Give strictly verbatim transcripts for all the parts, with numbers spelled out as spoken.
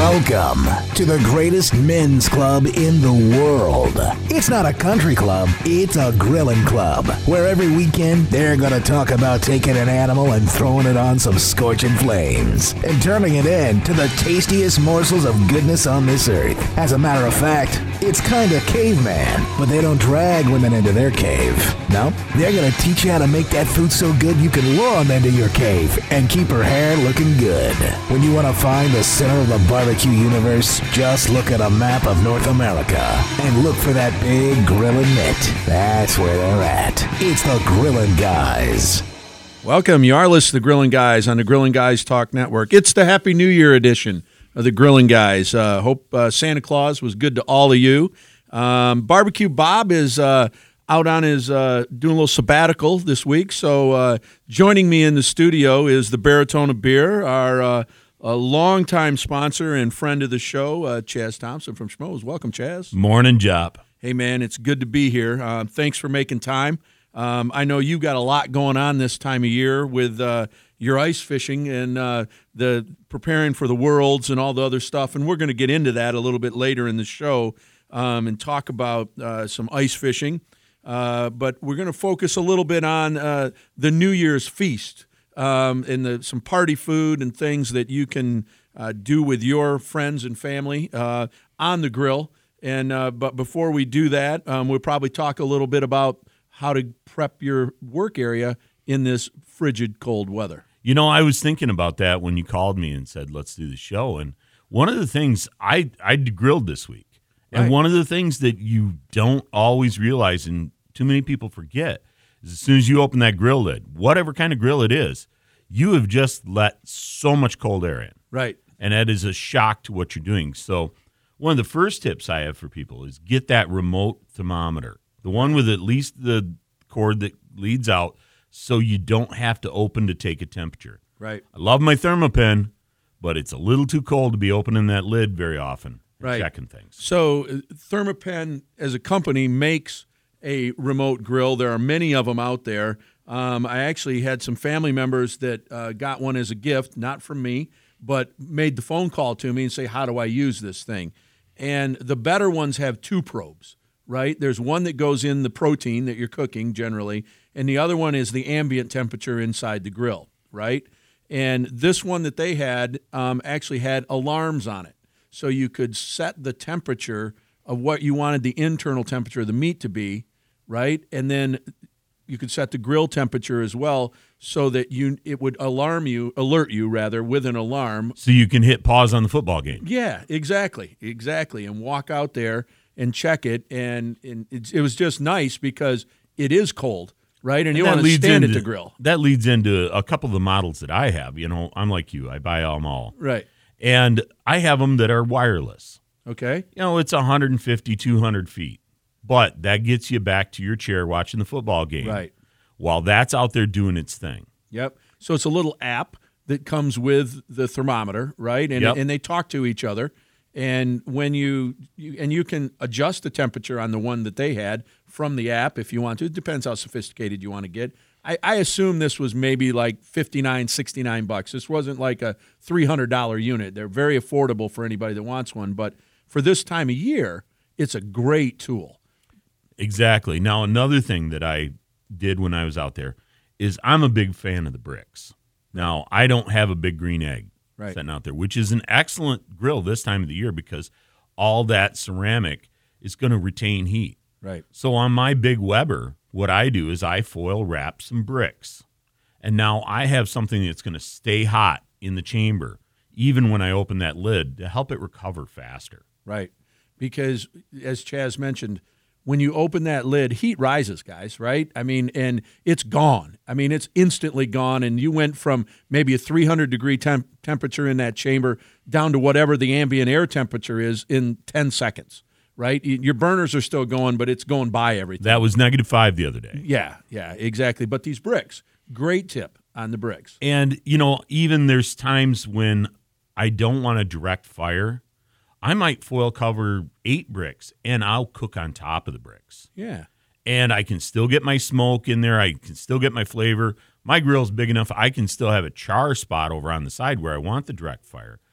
Welcome to the greatest men's club in the world. It's not a country club, it's a grilling club, where every weekend they're going to talk about taking an animal and throwing it on some scorching flames and turning it into the tastiest morsels of goodness on this earth. As a matter of fact, it's kind of caveman, but they don't drag women into their cave. No, they're going to teach you how to make that food so good you can lure them into your cave and keep her hair looking good. When you want to find the center of the barbecue universe, just look at a map of North America and look for that big grilling mitt. That's where they're at. It's the Grillin' Guys. Welcome. You are listening to the Grillin' Guys on the Grillin' Guys Talk Network. It's the Happy New Year edition of the Grillin' Guys. Uh, hope uh, Santa Claus was good to all of you. Um, Barbecue Bob is uh, out on his uh, doing a little sabbatical this week. So uh, joining me in the studio is the Baritone of Beer, our uh, a longtime sponsor and friend of the show, uh, Chaz Thompson from Schmoes. Welcome, Chaz. Morning, Job. Hey, man, it's good to be here. Uh, thanks for making time. Um, I know you got a lot going on this time of year with uh, your ice fishing and uh, the preparing for the Worlds and all the other stuff, and we're going to get into that a little bit later in the show um, and talk about uh, some ice fishing. Uh, but we're going to focus a little bit on uh, the New Year's feast. Um, and the, some party food and things that you can uh, do with your friends and family uh, on the grill. And uh, but before we do that, um, we'll probably talk a little bit about how to prep your work area in this frigid, cold weather. You know, I was thinking about that when you called me and said, let's do the show. And one of the things, I, I grilled this week. And Right. one of the things that you don't always realize and too many people forget as soon as you open that grill lid, whatever kind of grill it is, you have just let so much cold air in. Right. And that is a shock to what you're doing. So one of the first tips I have for people is get that remote thermometer, the one with at least the cord that leads out so you don't have to open to take a temperature. Right. I love my Thermapen, but it's a little too cold to be opening that lid very often and Right. checking things. So uh, Thermapen as a company makes a remote grill. There are many of them out there. Um, I actually had some family members that uh, got one as a gift, not from me, but made the phone call to me and say, how do I use this thing? And the better ones have two probes, right? There's one that goes in the protein that you're cooking generally, and the other one is the ambient temperature inside the grill, right? And this one that they had um, actually had alarms on it. So you could set the temperature of what you wanted the internal temperature of the meat to be, right? And then you could set the grill temperature as well so that you it would alarm you, alert you rather, with an alarm. So you can hit pause on the football game. Yeah, exactly, exactly, and walk out there and check it. And, and it, it was just nice because it is cold, right? And, And you that want to leads stand into- at the grill. That leads into a couple of the models that I have. You know, I'm like you. I buy them all. Right, And I have them that are wireless. okay, You know, it's one fifty, two hundred feet. But that gets you back to your chair watching the football game. right. While that's out there doing its thing. Yep. So it's a little app that comes with the thermometer, right? And Yep. and they talk to each other. And when you, you and you can adjust the temperature on the one that they had from the app if you want to. It depends how sophisticated you want to get. I, I assume this was maybe like fifty-nine, sixty-nine bucks. This wasn't like a three hundred dollars unit. They're very affordable for anybody that wants one. But for this time of year, it's a great tool. Exactly. Now, another thing that I did when I was out there is I'm a big fan of the bricks. Now, I don't have a big green egg Right. sitting out there, which is an excellent grill this time of the year because all that ceramic is going to retain heat. Right. So on my big Weber, what I do is I foil wrap some bricks. And now I have something that's going to stay hot in the chamber, even when I open that lid, to help it recover faster. Right. Because as Chaz mentioned, when you open that lid, heat rises, guys, right? I mean, and it's gone. I mean, it's instantly gone, and you went from maybe a three hundred degree temp- temperature in that chamber down to whatever the ambient air temperature is in ten seconds, right? Your burners are still going, but it's going by everything. That was negative five the other day. Yeah, yeah, exactly. But these bricks, great tip on the bricks. And, you know, even there's times when I don't want to direct fire. I might foil cover eight bricks, and I'll cook on top of the bricks. Yeah. And I can still get my smoke in there. I can still get my flavor. My grill's big enough I can still have a char spot over on the side where I want the direct fire.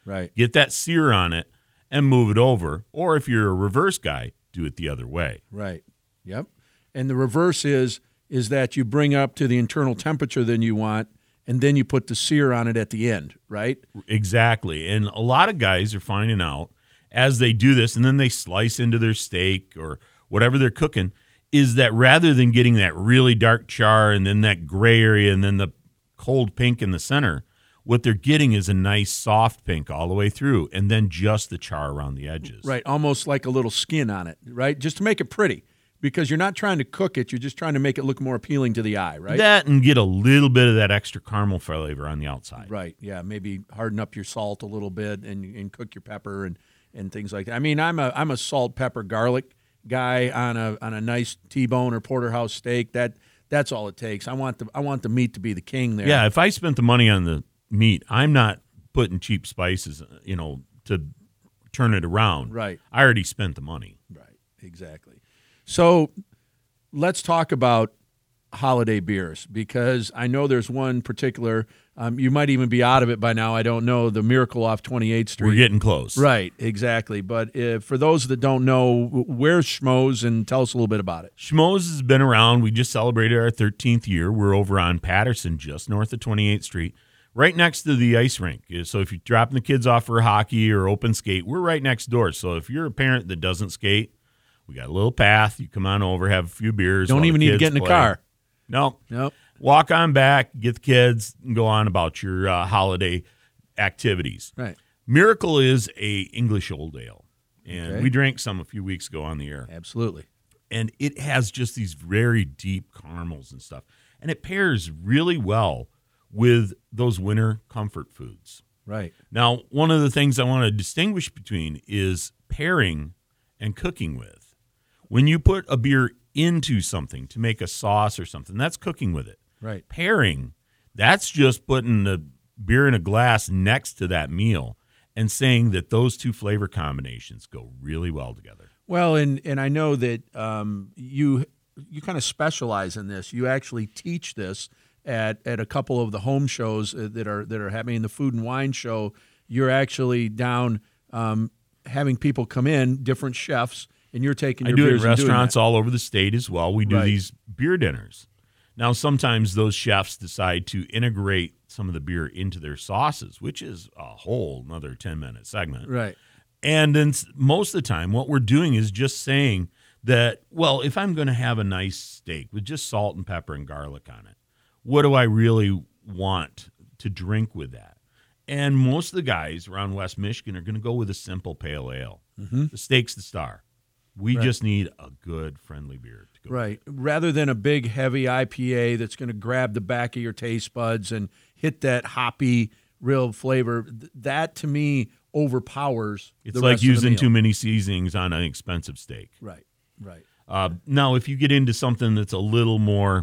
Right. Get that sear on it and move it over. Or if you're a reverse guy, do it the other way. Right. Yep. And the reverse is is that you bring up to the internal temperature than you want, and then you put the sear on it at the end, right? Exactly. And a lot of guys are finding out as they do this, and then they slice into their steak or whatever they're cooking, is that rather than getting that really dark char and then that gray area and then the cold pink in the center, what they're getting is a nice soft pink all the way through, and then just the char around the edges. Right, almost like a little skin on it, right? Just to make it pretty, because you're not trying to cook it, you're just trying to make it look more appealing to the eye, right? That and get a little bit of that extra caramel flavor on the outside. Right, yeah, maybe harden up your salt a little bit and, and cook your pepper and, and things like that. I mean, I'm a I'm a salt, pepper, garlic guy on a on a nice T-bone or porterhouse steak. That that's all it takes. I want the I want the meat to be the king there. Yeah, if I spent the money on the meat, I'm not putting cheap spices, you know, to turn it around. Right. I already spent the money. Right, exactly. So let's talk about holiday beers, because I know there's one particular, um, you might even be out of it by now, I don't know, the Miracle off twenty-eighth Street. We're getting close. Right, exactly. But if, for those that don't know, where's Schmoes, and tell us a little bit about it. Schmoes has been around. We just celebrated our thirteenth year. We're over on Patterson, just north of twenty-eighth Street, right next to the ice rink. So if you're dropping the kids off for hockey or open skate, we're right next door. So if you're a parent that doesn't skate, we got a little path. You come on over, have a few beers. Don't even need to get in the play. car. No. Nope. Walk on back, get the kids, and go on about your uh, holiday activities. Right. Miracle is a English old ale, and Okay. we drank some a few weeks ago on the air. Absolutely. And it has just these very deep caramels and stuff, and it pairs really well with those winter comfort foods. Right. Now, one of the things I want to distinguish between is pairing and cooking with. When you put a beer into something to make a sauce or something, that's cooking with it. Right. Pairing, that's just putting the beer in a glass next to that meal and saying that those two flavor combinations go really well together. Well, and and I know that um, you you kind of specialize in this. You actually teach this at at a couple of the home shows that are that are happening. In the Food and Wine Show, you're actually down um, having people come in, different chefs, and you're taking your I do it beers in and doing restaurants that. all over the state as well. We do Right. these beer dinners. Now, sometimes those chefs decide to integrate some of the beer into their sauces, which is a whole another ten-minute segment. Right. And then s- most of the time, what we're doing is just saying that, well, if I'm going to have a nice steak with just salt and pepper and garlic on it, what do I really want to drink with that? And most of the guys around West Michigan are going to go with a simple pale ale. Mm-hmm. The steak's the star. We Right. just need a good, friendly beer to go. Right. Rather than a big, heavy I P A that's going to grab the back of your taste buds and hit that hoppy, real flavor, th- that to me overpowers It's the like rest of the using meal. too many seasonings on an expensive steak. Right. Right. Uh, now, if you get into something that's a little more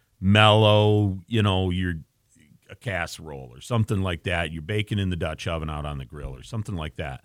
mellow, you know, you're a casserole or something like that, you're baking in the Dutch oven out on the grill or something like that,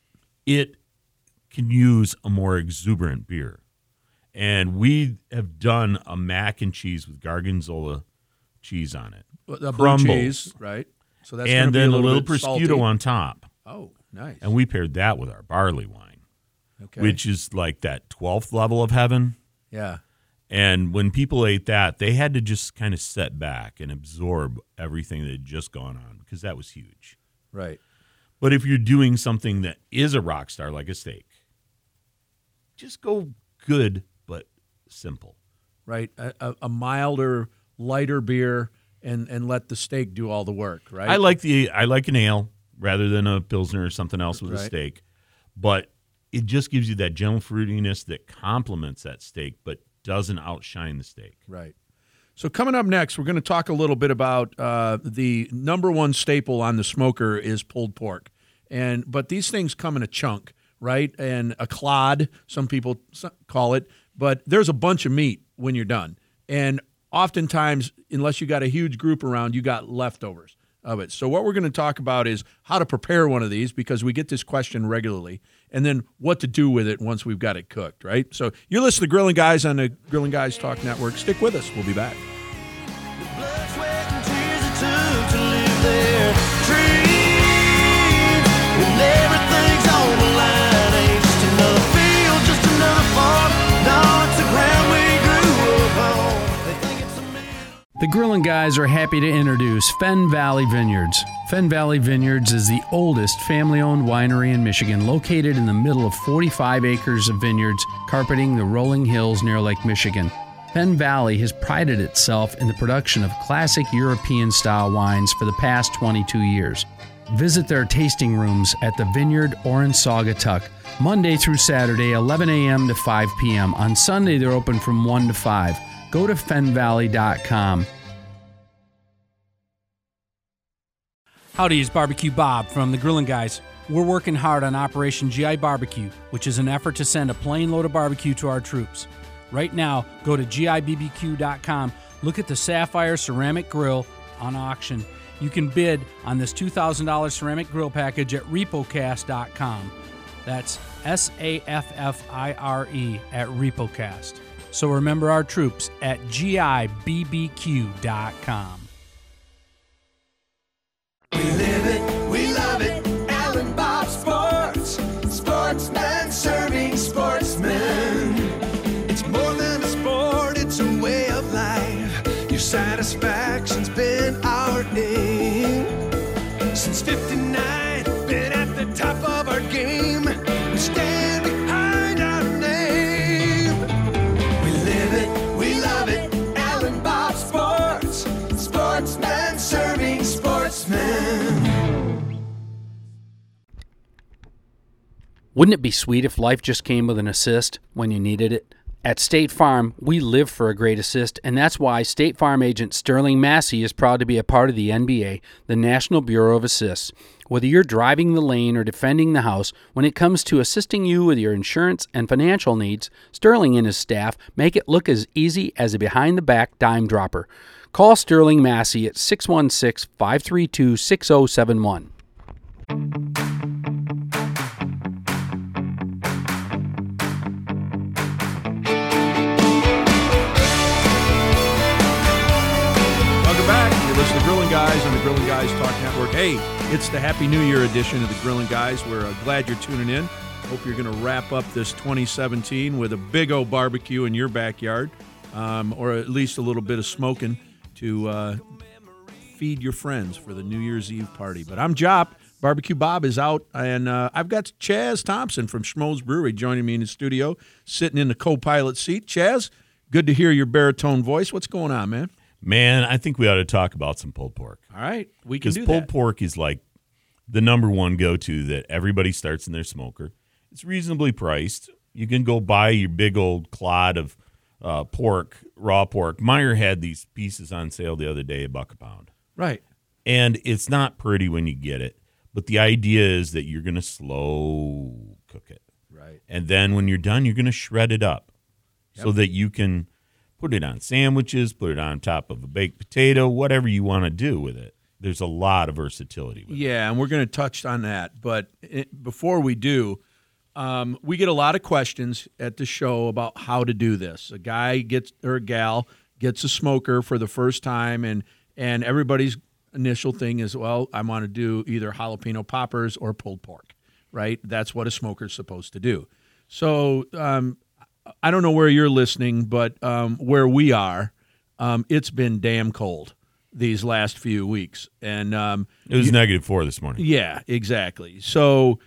it can use a more exuberant beer. And we have done a mac and cheese with Gargonzola cheese on it. Well, the blue Crumbles. cheese, right? So that's gonna And be then a a little, little bit salty. prosciutto on top. Oh, nice. And we paired that with our barley wine, okay. which is like that twelfth level of heaven. yeah. And when people ate that, they had to just kind of set back and absorb everything that had just gone on, because that was huge. Right. But if you're doing something that is a rock star, like a steak, just go good but simple. Right. A, a, a milder, lighter beer, and and let the steak do all the work. Right. I like the I like an ale rather than a pilsner or something else with Right. a steak, but it just gives you that gentle fruitiness that complements that steak, but doesn't outshine the steak. Right. So coming up next, we're going to talk a little bit about uh, the number one staple on the smoker is pulled pork, and but these things come in a chunk, right? And a clod, some people s- call it, but there's a bunch of meat when you're done, and oftentimes, unless you got a huge group around, you got leftovers of it. So what we're going to talk about is how to prepare one of these, because we get this question regularly, and then what to do with it once we've got it cooked, right? So you're listening to Grilling Guys on the Grilling Guys Talk Network. Stick with us. We'll be back. Blood, sweat, and tears it took to live their dreams. The Grillin' Guys are happy to introduce Fenn Valley Vineyards. Fenn Valley Vineyards is the oldest family-owned winery in Michigan, located in the middle of forty-five acres of vineyards carpeting the rolling hills near Lake Michigan. Fenn Valley has prided itself in the production of classic European-style wines for the past twenty-two years. Visit their tasting rooms at the Vineyard or in Saugatuck, Monday through Saturday, eleven a.m. to five p.m. On Sunday, they're open from one to five. Go to fen valley dot com. Howdy, it's Barbecue Bob from the Grillin' Guys. We're working hard on Operation G I Barbecue, which is an effort to send a plane load of barbecue to our troops. Right now, go to G I B B Q dot com, look at the Sapphire Ceramic Grill on auction. You can bid on this two thousand dollars ceramic grill package at repocast dot com. That's S A F F I R E at Repocast. So remember our troops at G I B B Q dot com. We live it, we love it, Alan Bob Sports. Sportsman serving sportsmen. It's more than a sport, it's a way of life. Your satisfaction's been our aim. Since fifty-nine, been at the top of our game. We stand behind our name. We live it, we love it, Alan Bob Sports. Sportsman serving sportsmen. Wouldn't it be sweet if life just came with an assist when you needed it? At State Farm, we live for a great assist, and that's why State Farm agent Sterling Massey is proud to be a part of the N B A, the National Bureau of Assists. Whether you're driving the lane or defending the house, when it comes to assisting you with your insurance and financial needs, Sterling and his staff make it look as easy as a behind-the-back dime dropper. Call Sterling Massey at six one six, five three two, six zero seven one. Listen to Grillin' Guys on the Grillin' Guys Talk Network. Hey, it's the Happy New Year edition of the Grillin' Guys. We're uh, glad you're tuning in. Hope you're going to wrap up this twenty seventeen with a big old barbecue in your backyard, um, or at least a little bit of smoking to uh, feed your friends for the New Year's Eve party. But I'm Jop. Barbecue Bob is out, and uh, I've got Chaz Thompson from Schmoes Brewery joining me in the studio, sitting in the co-pilot seat. Chaz, good to hear your baritone voice. What's going on, man? Man, I think we ought to talk about some pulled pork. All right, we can do that. Because pulled pork is like the number one go-to that everybody starts in their smoker. It's reasonably priced. You can go buy your big old clod of uh, pork, raw pork. Meyer had these pieces on sale the other day, a buck a pound. Right. And it's not pretty when you get it, but the idea is that you're going to slow cook it. Right. And then when you're done, you're going to shred it up yep. so that you can put it on sandwiches, put it on top of a baked potato, whatever you want to do with it. There's a lot of versatility with yeah, it. and we're going to touch on that. But it, before we do, um, we get a lot of questions at the show about how to do this. A guy gets or a gal gets a smoker for the first time, and and everybody's initial thing is, well, I want to do either jalapeno poppers or pulled pork, right? That's what a smoker's supposed to do. So um, I don't know where you're listening, but um, where we are, um, it's been damn cold these last few weeks. And um, it was you, negative four this morning. Yeah, exactly. So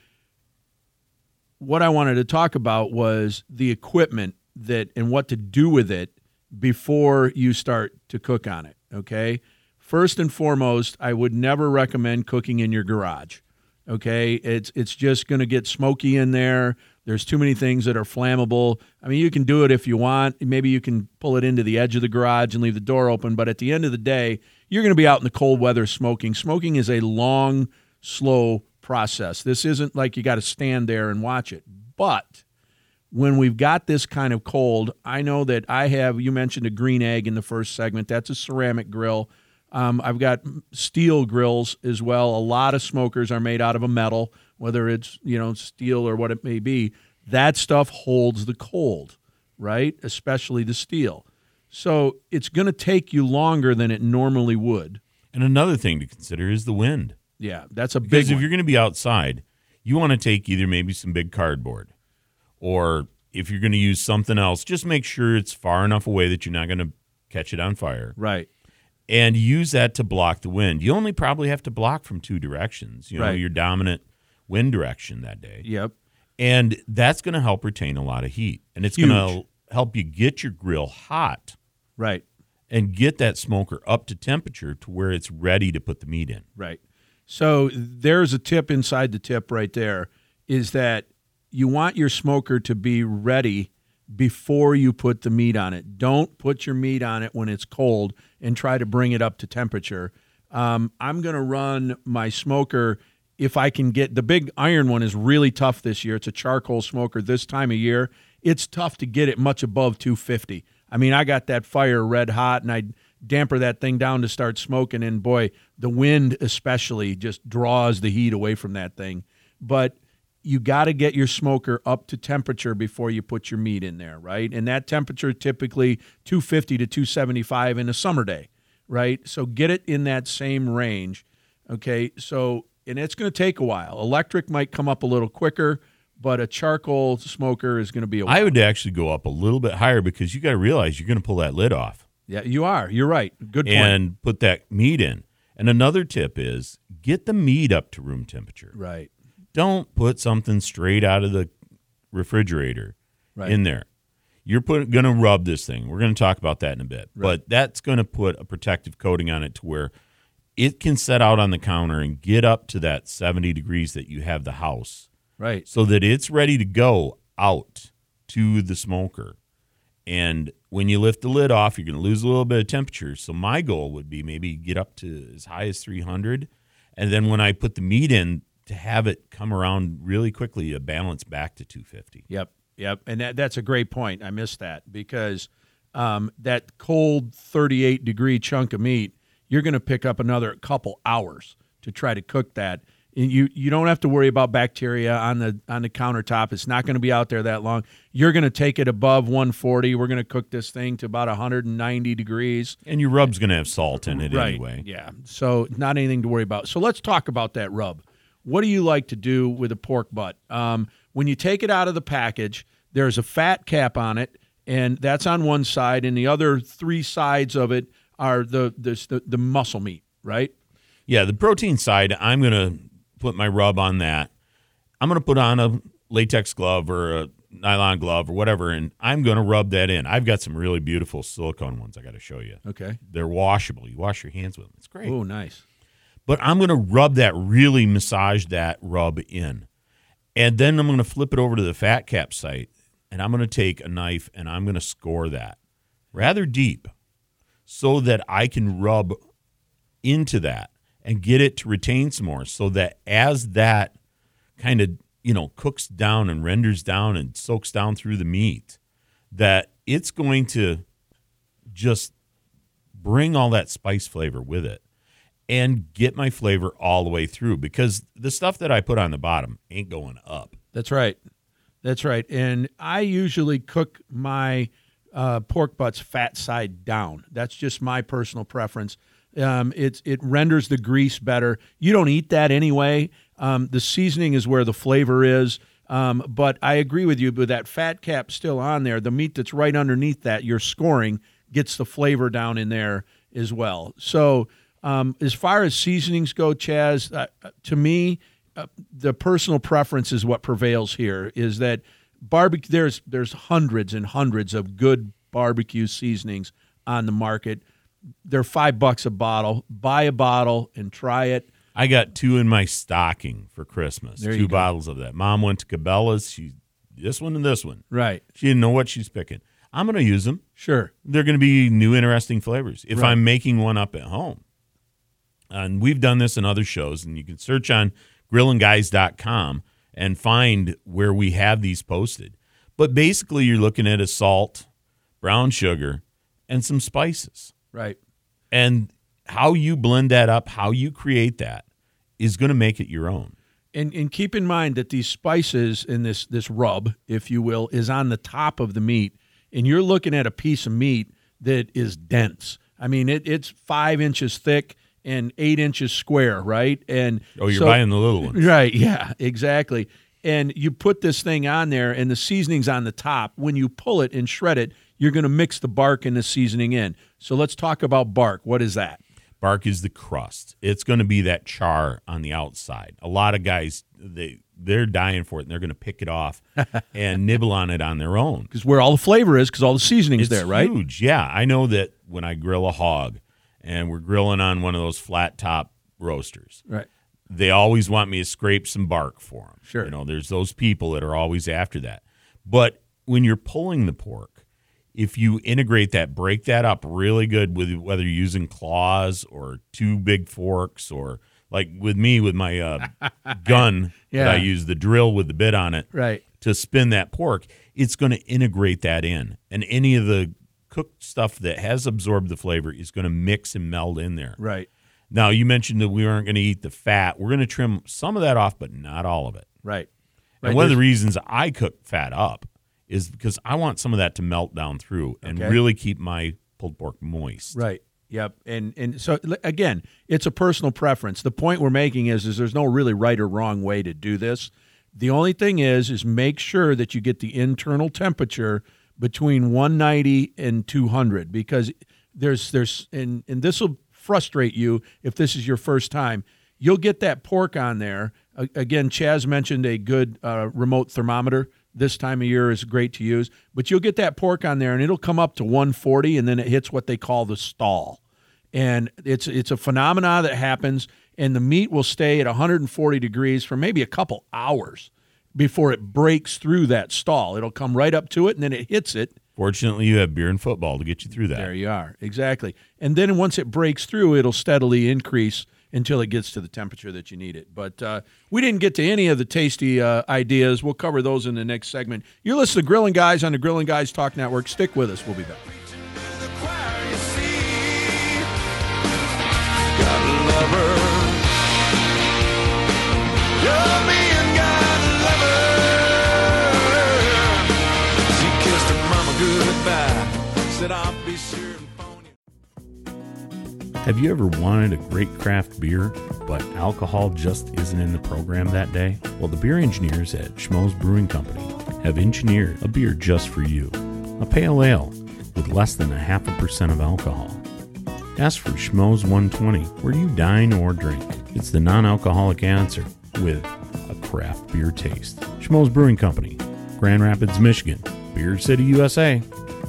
what I wanted to talk about was the equipment that and what to do with it before you start to cook on it, okay? First and foremost, I would never recommend cooking in your garage, okay? It's it's just going to get smoky in there. There's too many things that are flammable. I mean, you can do it if you want. Maybe you can pull it into the edge of the garage and leave the door open, but at the end of the day, you're going to be out in the cold weather smoking. Smoking is a long, slow process. This isn't like you got to stand there and watch it. But when we've got this kind of cold, I know that I have, you mentioned a green egg in the first segment. That's a ceramic grill. Um, I've got steel grills as well. A lot of smokers are made out of a metal, whether it's, you know, steel or what it may be. That stuff holds the cold, right? Especially the steel. So it's going to take you longer than it normally would. And another thing to consider is the wind. Yeah, that's a big Because if one. you're going to be outside, you want to take either maybe some big cardboard, or if you're going to use something else, just make sure it's far enough away that you're not going to catch it on fire. Right. and use that to block the wind. You only probably have to block from two directions, you know, Right. your dominant wind direction that day. Yep. And that's going to help retain a lot of heat. And it's Huge. going to help you get your grill hot Right. and get that smoker up to temperature to where it's ready to put the meat in. Right. So there's a tip inside the tip right there, is that you want your smoker to be ready before you put the meat on it. Don't put your meat on it when it's cold and try to bring it up to temperature. Um, I'm going to run my smoker, if I can get, the big iron one is really tough this year. It's a charcoal smoker this time of year. It's tough to get it much above two fifty. I mean, I got that fire red hot, and I damper that thing down to start smoking, and boy, the wind especially just draws the heat away from that thing. But you got to get your smoker up to temperature before you put your meat in there, right? And that temperature typically two fifty to two seventy-five in a summer day, right? So get it in that same range, okay? So, and it's going to take a while. Electric might come up a little quicker, but a charcoal smoker is going to be a while. I would actually go up a little bit higher because you got to realize you're going to pull that lid off. Yeah, you are. You're right. Good point. And put that meat in. And another tip is get the meat up to room temperature. Right. Don't put something straight out of the refrigerator Right. in there. You're going to rub this thing. We're going to talk about that in a bit. Right. But that's going to put a protective coating on it to where it can set out on the counter and get up to that seventy degrees that you have the house, Right. so that it's ready to go out to the smoker. And when you lift the lid off, you're going to lose a little bit of temperature. So my goal would be maybe get up to as high as three hundred. And then when I put the meat in, to have it come around really quickly to balance back to two fifty. Yep, yep. And that, that's a great point. I missed that because um, that cold thirty-eight degree chunk of meat, you're going to pick up another couple hours to try to cook that. And you you don't have to worry about bacteria on the on the countertop. It's not going to be out there that long. You're going to take it above one forty. We're going to cook this thing to about one hundred ninety degrees. And your rub's going to have salt in it Right. anyway. Yeah. So not anything to worry about. So let's talk about that rub. What do you like to do with a pork butt? Um, when you take it out of the package, there's a fat cap on it, and that's on one side, and the other three sides of it are the the the, the muscle meat, right? Yeah, the protein side, I'm going to put my rub on that. I'm going to put on a latex glove or a nylon glove or whatever, and I'm going to rub that in. I've got some really beautiful silicone ones I got to show you. Okay. They're washable. You wash your hands with them. It's great. Oh, nice. But I'm going to rub that, really massage that rub in. And then I'm going to flip it over to the fat cap site, and I'm going to take a knife and I'm going to score that rather deep so that I can rub into that and get it to retain some more, so that as that kind of, you know, cooks down and renders down and soaks down through the meat, that it's going to just bring all that spice flavor with it and get my flavor all the way through, because the stuff that I put on the bottom ain't going up. That's right. That's right. And I usually cook my uh, pork butts fat side down. That's just my personal preference. Um, it's it renders the grease better. You don't eat that anyway. Um, the seasoning is where the flavor is. Um, but I agree with you. With that fat cap still on there, the meat that's right underneath that you're scoring gets the flavor down in there as well. So um, as far as seasonings go, Chaz, uh, to me, uh, the personal preference is what prevails here. Is that barbecue? There's there's hundreds and hundreds of good barbecue seasonings on the market. They're five bucks a bottle. Buy a bottle and try it. I got two in my stocking for Christmas. There you two go. bottles of that. Mom went to Cabela's. She this one and this one. Right. She didn't know what she's picking. I'm going to use them. Sure. They're going to be new, interesting flavors if Right. I'm making one up at home. And we've done this in other shows, and you can search on grillin guys dot com and find where we have these posted. But basically, you're looking at a salt, brown sugar, and some spices. Right. And how you blend that up, how you create that, is going to make it your own. And and keep in mind that these spices in this this rub, if you will, is on the top of the meat, and you're looking at a piece of meat that is dense. I mean, it, it's five inches thick and eight inches square, right? And Oh, you're so- buying the little ones. Right, yeah, exactly. And you put this thing on there, and the seasoning's on the top. When you pull it and shred it, you're going to mix the bark and the seasoning in. So let's talk about bark. What is that? Bark is the crust. It's going to be that char on the outside. A lot of guys, they, they're dying for it, and they're going to pick it off and nibble on it on their own. Because where all the flavor is, because all the seasoning's It's there, right? huge. Yeah, I know that when I grill a hog, and we're grilling on one of those flat top roasters, Right. they always want me to scrape some bark for them. Sure. You know, there's those people that are always after that. But when you're pulling the pork, if you integrate that, break that up really good with whether you're using claws or two big forks, or like with me with my uh, gun Yeah. that I use the drill with the bit on it Right. to spin that pork, it's going to integrate that in. And any of the cooked stuff that has absorbed the flavor is going to mix and meld in there. Right. Now, you mentioned that we aren't going to eat the fat. We're going to trim some of that off, but not all of it. Right. And Right, one of the there's- reasons I cook fat up is because I want some of that to melt down through and Okay. really keep my pulled pork moist. Right. Yep. And and so l- again, it's a personal preference. The point we're making is is there's no really right or wrong way to do this. The only thing is is make sure that you get the internal temperature between one ninety and two hundred, because there's there's and and this will frustrate you if this is your first time. You'll get that pork on there. A- Again, Chaz mentioned a good uh, remote thermometer. This time of year is great to use, but you'll get that pork on there and it'll come up to one forty, and then it hits what they call the stall. And it's it's a phenomena that happens, and the meat will stay at one hundred forty degrees for maybe a couple hours before it breaks through that stall. It'll come right up to it, and then it hits it. Fortunately, you have beer and football to get you through that. There you are. Exactly. And then once it breaks through, it'll steadily increase until it gets to the temperature that you need it. But uh, we didn't get to any of the tasty uh, ideas. We'll cover those in the next segment. You're listening to Grilling Guys on the Grilling Guys Talk Network. Stick with us. We'll be back. The choir, you see, got a lover. You're being got a lover. She kissed her mama goodbye, said I'll be sure and phone you. Have you ever wanted a great craft beer, but alcohol just isn't in the program that day? Well, the beer engineers at Schmoes Brewing Company have engineered a beer just for you. A pale ale with less than a half a percent of alcohol. Ask for Schmoes one twenty where you dine or drink. It's the non-alcoholic answer with a craft beer taste. Schmoes Brewing Company, Grand Rapids, Michigan. Beer City, U S A.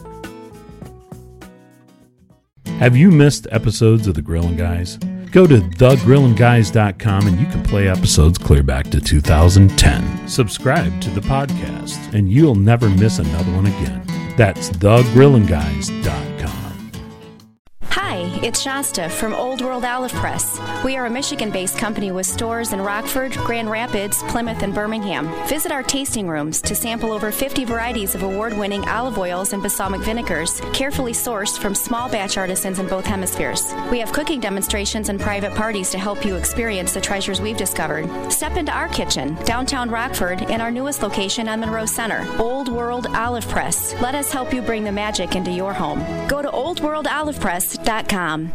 Have you missed episodes of The Grillin' Guys? Go to the grillin guys dot com and you can play episodes clear back to two thousand ten. Subscribe to the podcast and you'll never miss another one again. That's the grillin guys dot com. Hi, it's Shasta from Old World Olive Press. We are a Michigan-based company with stores in Rockford, Grand Rapids, Plymouth, and Birmingham. Visit our tasting rooms to sample over fifty varieties of award-winning olive oils and balsamic vinegars, carefully sourced from small batch artisans in both hemispheres. We have cooking demonstrations and private parties to help you experience the treasures we've discovered. Step into our kitchen, downtown Rockford, and our newest location on Monroe Center, Old World Olive Press. Let us help you bring the magic into your home. Go to old world olive press dot com.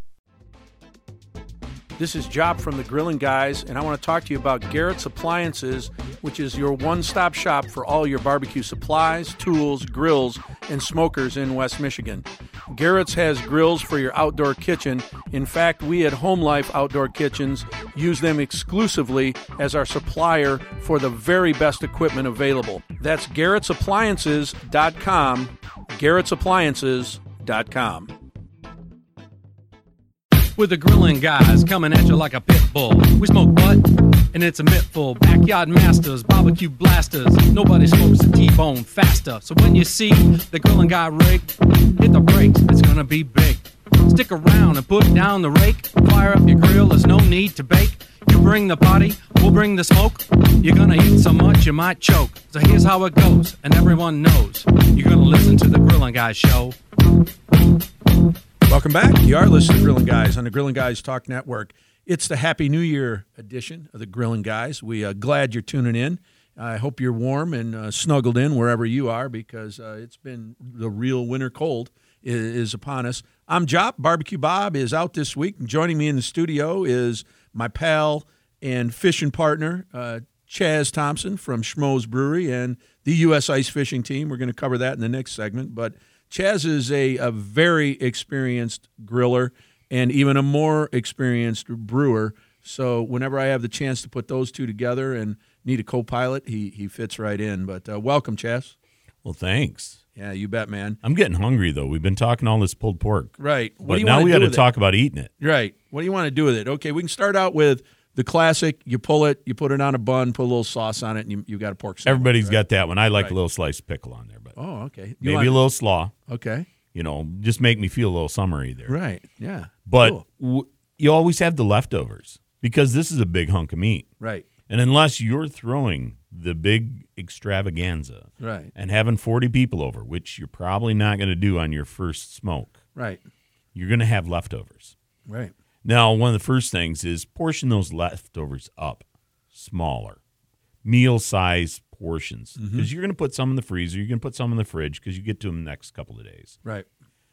This is Job from the Grilling Guys, and I want to talk to you about Garrett's Appliances, which is your one-stop shop for all your barbecue supplies, tools, grills, and smokers in West Michigan. Garrett's has grills for your outdoor kitchen. In fact, we at Home Life Outdoor Kitchens use them exclusively as our supplier for the very best equipment available. That's garretts appliances dot com, garretts appliances dot com. With the Grilling Guys coming at you like a pit bull. We smoke butt, and it's a mittful. Backyard masters, barbecue blasters. Nobody smokes a T-bone faster. So when you see the Grilling Guy rig, hit the brakes, it's gonna be big. Stick around and put down the rake. Fire up your grill, there's no need to bake. You bring the party, we'll bring the smoke. You're gonna eat so much you might choke. So here's how it goes, and everyone knows. You're gonna listen to the Grilling Guy show. Welcome back. You are listening to Grilling Guys on the Grilling Guys Talk Network. It's the Happy New Year edition of the Grilling Guys. We are glad you're tuning in. I hope you're warm and uh, snuggled in wherever you are, because uh, it's been the real winter cold is, is upon us. I'm Job. Barbecue Bob is out this week. And joining me in the studio is my pal and fishing partner, uh, Chaz Thompson from Schmoes Brewery and the U S Ice Fishing Team. We're going to cover that in the next segment. But Chaz is a, a very experienced griller and even a more experienced brewer. So whenever I have the chance to put those two together and need a co-pilot, he he fits right in. But uh, welcome, Chaz. Well, thanks. Yeah, you bet, man. I'm getting hungry, though. We've been talking all this pulled pork. Right. What But do you now wanna we do got to with it? talk about eating it. Right. What do you want to do with it? Okay, we can start out with the classic. You pull it, you put it on a bun, put a little sauce on it, and you, you got a pork sandwich. Everybody's right? got that one. I like Right. a little sliced pickle on there, but Oh, okay. You maybe want- a little slaw. Okay. You know, just make me feel a little summery there. Right. Yeah. But Cool. w- you always have the leftovers because this is a big hunk of meat. Right. And unless you're throwing the big extravaganza Right. and having forty people over, which you're probably not going to do on your first smoke, Right. you're going to have leftovers. Right. Now, one of the first things is portion those leftovers up smaller, meal size portions, because Mm-hmm. you're going to put some in the freezer, you're going to put some in the fridge because you get to them the next couple of days. Right.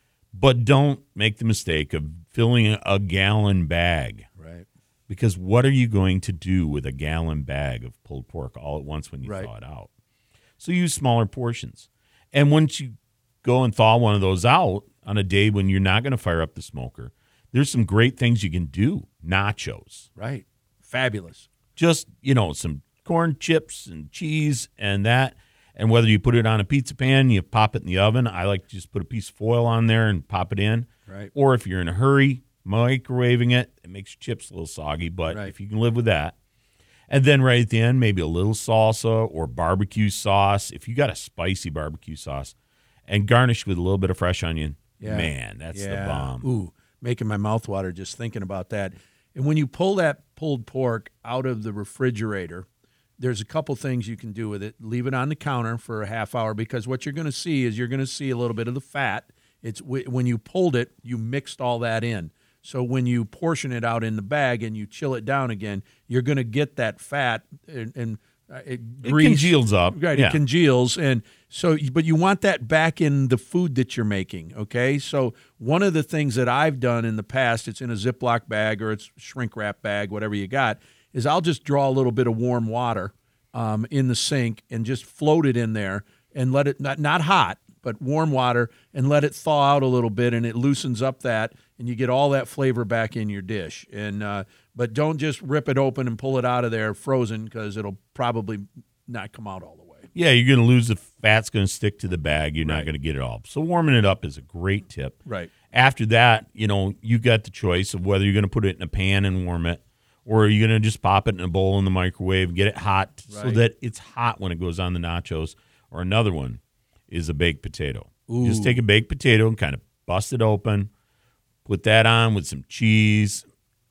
But don't make the mistake of filling a gallon bag, Right. because what are you going to do with a gallon bag of pulled pork all at once when you Right. thaw it out? So use smaller portions. And once you go and thaw one of those out on a day when you're not going to fire up the smoker, there's some great things you can do. Nachos. Right. Fabulous. Just, you know, some corn chips and cheese and that. And whether you put it on a pizza pan, you pop it in the oven. I like to just put a piece of foil on there and pop it in. Right. Or if you're in a hurry, microwaving it, it makes your chips a little soggy, but Right. if you can live with that. And then right at the end, maybe a little salsa or barbecue sauce. If you got a spicy barbecue sauce, and garnish with a little bit of fresh onion, Yeah. man, that's yeah. the bomb. Ooh, making my mouth water just thinking about that. And when you pull that pulled pork out of the refrigerator, there's a couple things you can do with it. Leave it on the counter for a half hour, because what you're going to see is you're going to see a little bit of the fat. It's when you pulled it, you mixed all that in. So when you portion it out in the bag and you chill it down again, you're going to get that fat and, and uh, it, It grease. congeals up. Right, Yeah. it congeals, and so, but you want that back in the food that you're making. Okay, so one of the things that I've done in the past, it's in a Ziploc bag or it's shrink wrap bag, whatever you got, is I'll just draw a little bit of warm water um, in the sink and just float it in there and let it not not hot, but warm water, and let it thaw out a little bit, and it loosens up that, and you get all that flavor back in your dish. And uh, but don't just rip it open and pull it out of there frozen, because it'll probably not come out all the way. Yeah, you're going to lose the fat's going to stick to the bag. You're not Right. going to get it all. So warming it up is a great tip. Right. After that, you know, you got the choice of whether you're going to put it in a pan and warm it, or you're going to just pop it in a bowl in the microwave, get it hot so Right. that it's hot when it goes on the nachos. Or another one is a baked potato. Just Ooh. take a baked potato and kind of bust it open, put that on with some cheese,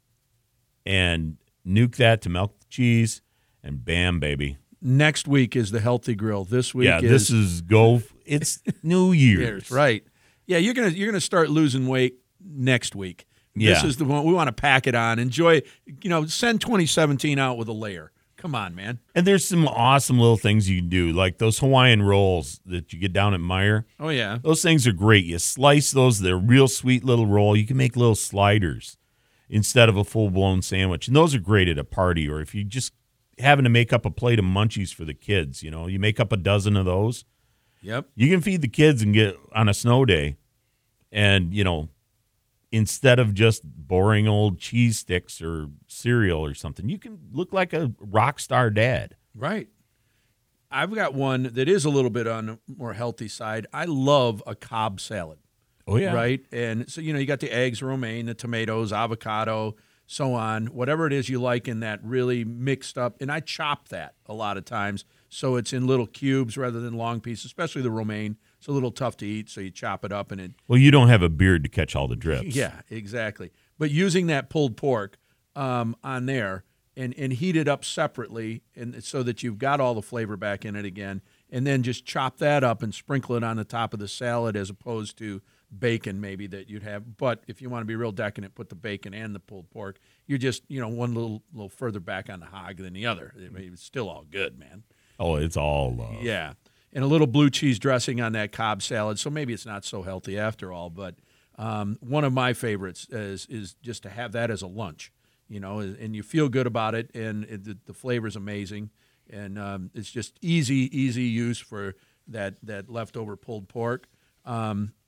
and nuke that to melt the cheese, and bam, baby. Next week is the healthy grill. This week Yeah, is this is go. It's New Year's. Year's, right. Yeah, you're gonna you're gonna start losing weight next week. Yeah. This is the one we want to pack it on. Enjoy, you know, send twenty seventeen out with a layer. Come on, man. And there's some awesome little things you can do, like those Hawaiian rolls that you get down at Meijer. Oh yeah. Those things are great. You slice those; they're a real sweet little roll. You can make little sliders instead of a full blown sandwich, and those are great at a party, or if you just having to make up a plate of munchies for the kids. You know, you make up a dozen of those. Yep. You can feed the kids and get on a snow day, and you know, instead of just boring old cheese sticks or cereal or something, you can look like a rock star dad. Right. I've got one that is a little bit on the more healthy side. I love a Cobb salad. Oh yeah, Right. And so, you know, you got the eggs, romaine, the tomatoes, avocado, so on, whatever it is you like in that really mixed up. And I chop that a lot of times, so it's in little cubes rather than long pieces, especially the romaine. It's a little tough to eat, so you chop it up and it. Well, you don't have a beard to catch all the drips. Yeah, exactly. But using that pulled pork um, on there and, and heat it up separately, and so that you've got all the flavor back in it again, and then just chop that up and sprinkle it on the top of the salad as opposed to bacon maybe that you'd have. But if you want to be real decadent, put the bacon and the pulled pork. You're just, you know, one little little further back on the hog than the other. I mean, it's still all good, man. Oh, it's all love. Yeah. And a little blue cheese dressing on that Cobb salad. So maybe it's not so healthy after all. But um, one of my favorites is is just to have that as a lunch, you know, and you feel good about it, and it, the, the flavor's amazing. And um, it's just easy, easy use for that, that leftover pulled pork. Um,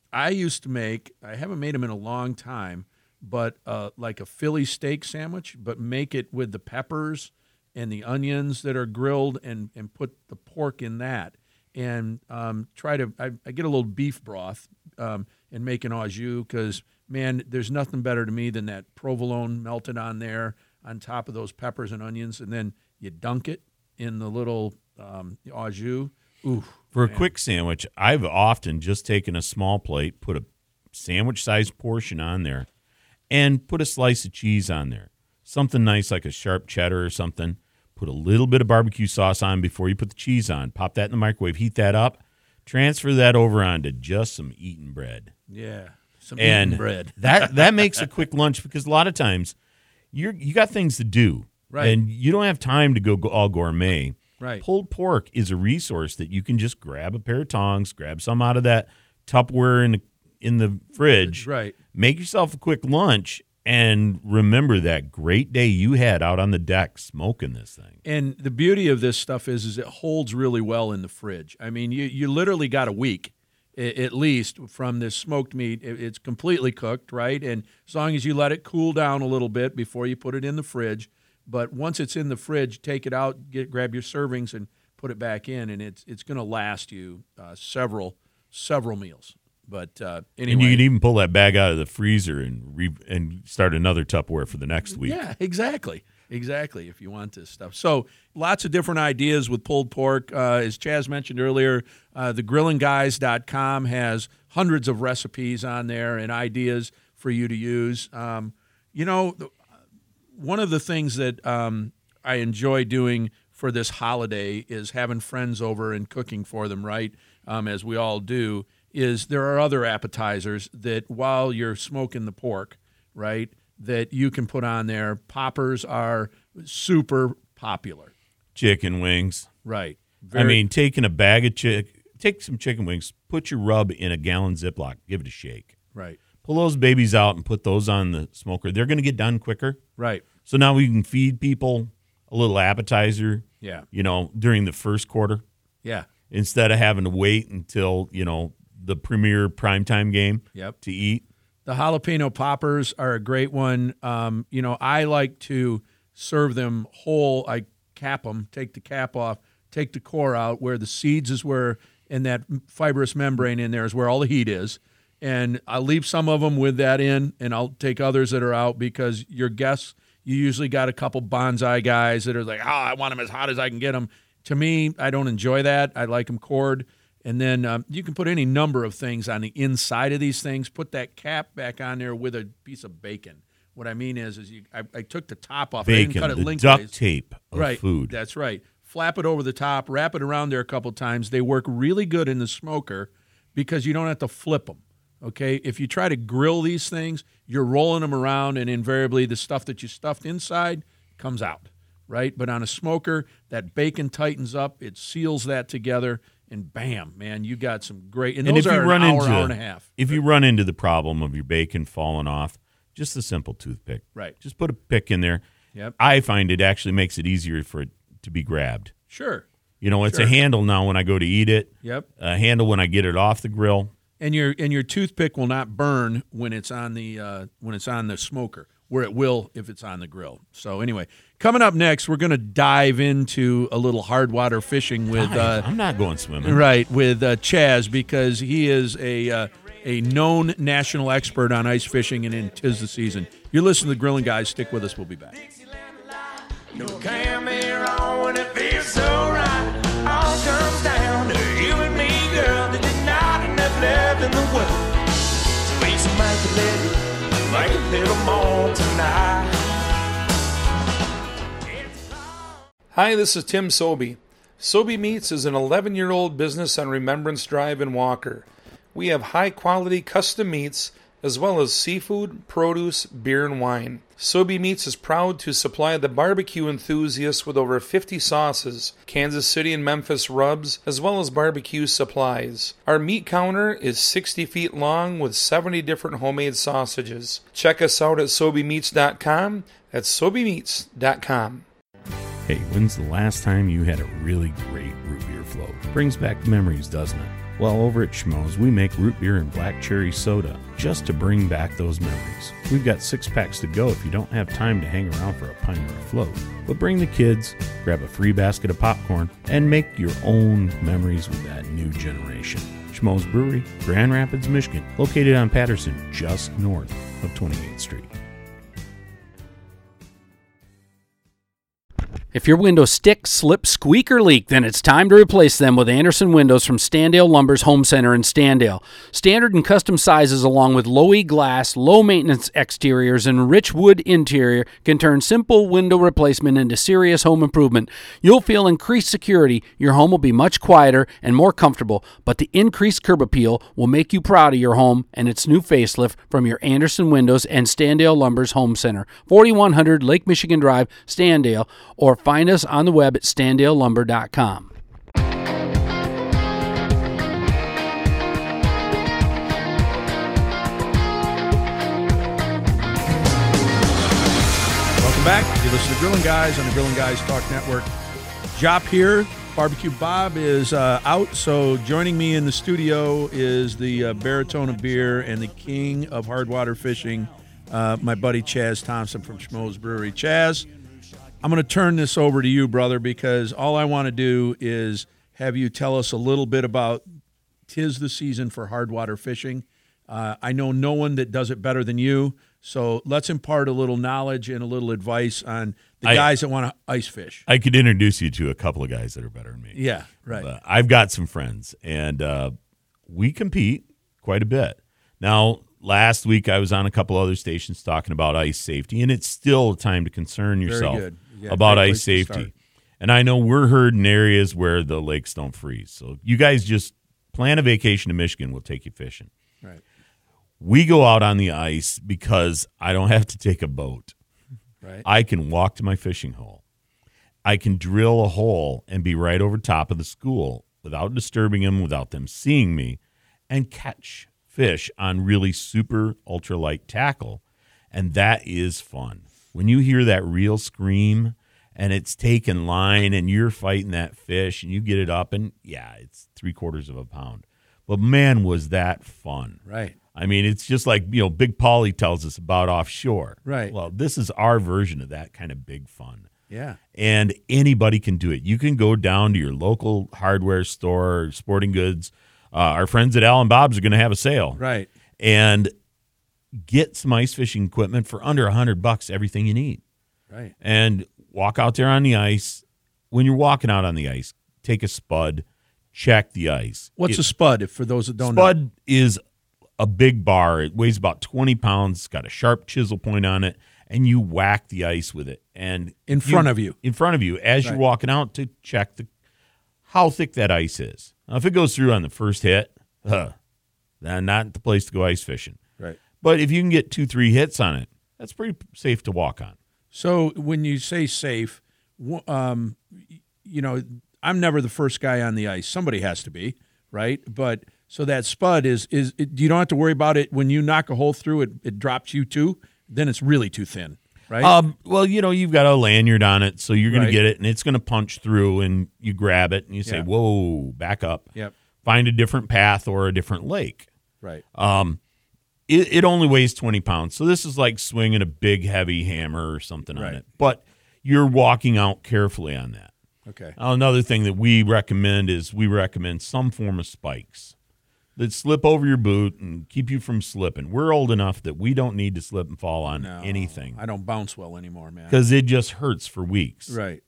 I used to make, I haven't made them in a long time, but uh, like a Philly steak sandwich, but make it with the peppers and the onions that are grilled and, and put the pork in that. And um, try to, I, I get a little beef broth um, and make an au jus because, man, there's nothing better to me than that provolone melted on there on top of those peppers and onions, and then you dunk it in the little um, au jus. Ooh, For man. a quick sandwich, I've often just taken a small plate, put a sandwich-sized portion on there, and put a slice of cheese on there. Something nice like a sharp cheddar or something. Put a little bit of barbecue sauce on before you put the cheese on. Pop that in the microwave, heat that up, transfer that over onto just some Eaton bread. Yeah, some and Eaton bread. that that makes a quick lunch because a lot of times you're you got things to do, Right. and you don't have time to go go all gourmet. Right. Pulled pork is a resource that you can just grab a pair of tongs, grab some out of that Tupperware in the in the fridge, Right. make yourself a quick lunch, and remember that great day you had out on the deck smoking this thing. And the beauty of this stuff is, is it holds really well in the fridge. I mean, you, you literally got a week, a- at least, from this smoked meat. It- It's completely cooked, right? And as long as you let it cool down a little bit before you put it in the fridge. But once it's in the fridge, take it out, get grab your servings, and put it back in, and it's it's going to last you uh, several several meals. But uh, anyway, And you can even pull that bag out of the freezer and re- and start another Tupperware for the next week. Yeah, exactly. Exactly, if you want this stuff. So lots of different ideas with pulled pork. Uh, as Chaz mentioned earlier, uh, the grilling guys dot com has hundreds of recipes on there and ideas for you to use. Um, you know, the, one of the things that um, I enjoy doing for this holiday is having friends over and cooking for them, right, um, as we all do, is there are other appetizers that while you're smoking the pork, right, that you can put on there. Poppers are super popular. Chicken wings. Right. I Very- mean, taking a bag of chick, take some chicken wings, put your rub in a gallon Ziploc, give it a shake. Right. Pull those babies out and put those on the smoker. They're going to get done quicker. Right. So now we can feed people a little appetizer, Yeah. you know, during the first quarter Yeah. instead of having to wait until, you know, the premier primetime game Yep. to eat. The jalapeno poppers are a great one. Um, you know, I like to serve them whole. I cap them, take the cap off, take the core out, where the seeds is where, and that fibrous membrane in there is where all the heat is. And I'll leave some of them with that in, and I'll take others that are out because your guests, you usually got a couple bonsai guys that are like, oh, I want them as hot as I can get them. To me, I don't enjoy that. I like them cored. And then um, you can put any number of things on the inside of these things. Put that cap back on there with a piece of bacon. What I mean is, is you, I, I took the top off. I Bacon, didn't cut it the lengthways. duct tape of right, food. That's right. Flap it over the top, wrap it around there a couple times. They work really good in the smoker because you don't have to flip them. Okay, if you try to grill these things, you're rolling them around, and invariably the stuff that you stuffed inside comes out, right? But on a smoker, that bacon tightens up, it seals that together, and bam, man, you got some great. And, And those if you are run an hour, into hour and a half. if you run into the problem of your bacon falling off, just a simple toothpick. Right. Just put a pick in there. Yep. I find it actually makes it easier for it to be grabbed. Sure. You know, it's Sure. a handle now when I go to eat it. Yep. A handle when I get it off the grill. And your and your toothpick will not burn when it's on the uh, when it's on the smoker, where it will if it's on the grill. So anyway, coming up next, we're going to dive into a little hard water fishing with uh, I'm not going swimming. right with uh, Chaz, because he is a uh, a known national expert on ice fishing, and in 'tis the season. You're listening to the Grilling Guys. Stick with us. We'll be back. No camera when it feels so right. All comes down to you and me, girl. There's not enough left in the world. So we should make a little, make a little more tonight. Hi, this is Tim Sobey. Sobey Meats is an eleven-year-old business on Remembrance Drive in Walker. We have high-quality custom meats as well as seafood, produce, beer, and wine. Sobey Meats is proud to supply the barbecue enthusiasts with over fifty sauces, Kansas City and Memphis rubs, as well as barbecue supplies. Our meat counter is sixty feet long with seventy different homemade sausages. Check us out at Sobey Meats dot com. That's Sobey Meats dot com. Hey, when's the last time you had a really great root beer float? Brings back memories, doesn't it? Well, over at Schmoes, we make root beer and black cherry soda just to bring back those memories. We've got six packs to go if you don't have time to hang around for a pint or a float. But bring the kids, grab a free basket of popcorn, and make your own memories with that new generation. Schmoes Brewery, Grand Rapids, Michigan, located on Patterson, just north of twenty-eighth Street. If your windows stick, slip, squeak, or leak, then it's time to replace them with Anderson Windows from Standale Lumber's Home Center in Standale. Standard and custom sizes along with low-E glass, low-maintenance exteriors, and rich wood interior can turn simple window replacement into serious home improvement. You'll feel increased security, your home will be much quieter and more comfortable, but the increased curb appeal will make you proud of your home and its new facelift from your Anderson Windows and Standale Lumber's Home Center, forty-one hundred Lake Michigan Drive, Standale, or find us on the web at standale lumber dot com. Welcome back. You listen to Grilling Guys on the Grilling Guys Talk Network. Jop here. Barbecue Bob is uh, out, so joining me in the studio is the uh, baritone of beer and the king of hard water fishing, uh, my buddy Chaz Thompson from Schmoes Brewery. Chaz, I'm going to turn this over to you, brother, because all I want to do is have you tell us a little bit about 'tis the season for hard water fishing. Uh, I know no one that does it better than you, so let's impart a little knowledge and a little advice on the I, guys that want to ice fish. I could introduce you to a couple of guys that are better than me. Yeah, right. But I've got some friends, and uh, we compete quite a bit. Now, last week I was on a couple other stations talking about ice safety, and it's still time to concern yourself Very good. Yeah, about great ice place to safety. start. And I know we're heard in areas where the lakes don't freeze. So you guys just plan a vacation to Michigan. We'll take you fishing. Right. We go out on the ice because I don't have to take a boat. Right. I can walk to my fishing hole. I can drill a hole and be right over top of the school without disturbing them, without them seeing me, and catch fish on really super ultralight tackle. And that is fun. When you hear that reel scream and it's taking line and you're fighting that fish and you get it up and, yeah, it's three quarters of a pound. But, man, was that fun. Right. I mean, it's just like, you know, Big Paulie tells us about offshore. Right. Well, this is our version of that kind of big fun. Yeah. And anybody can do it. You can go down to your local hardware store or sporting goods. Uh, our friends at Al and Bob's are going to have a sale. Right. And get some ice fishing equipment for under a hundred bucks, everything you need. Right. And walk out there on the ice. When you're walking out on the ice, take a spud, check the ice. What's It- a spud, if for those that don't know? Spud is a big bar. It weighs about twenty pounds. It's got a sharp chisel point on it, and you whack the ice with it. And In front of you. In front of you as Right. you're walking out to check the how thick that ice is. Now, if it goes through on the first hit, uh, then not the place to go ice fishing. Right. But if you can get two, three hits on it, that's pretty safe to walk on. So when you say safe, wh- um, y- you know, I'm never the first guy on the ice. Somebody has to be, right? But so that spud is is it, you don't have to worry about it when you knock a hole through it. It drops you too. Then it's really too thin, right? Um, well, you know, you've got a lanyard on it, so you're going Right. to get it, and it's going to punch through, and you grab it, and you say, Yeah. whoa, back up. Yep. Find a different path or a different lake. Right. Um, it, it only weighs twenty pounds, so this is like swinging a big, heavy hammer or something on Right. it. But you're walking out carefully on that. Okay. Now, another thing that we recommend is we recommend some form of spikes that slip over your boot and keep you from slipping. We're old enough that we don't need to slip and fall on No, anything I don't bounce well anymore, man. because it just hurts for weeks. Right.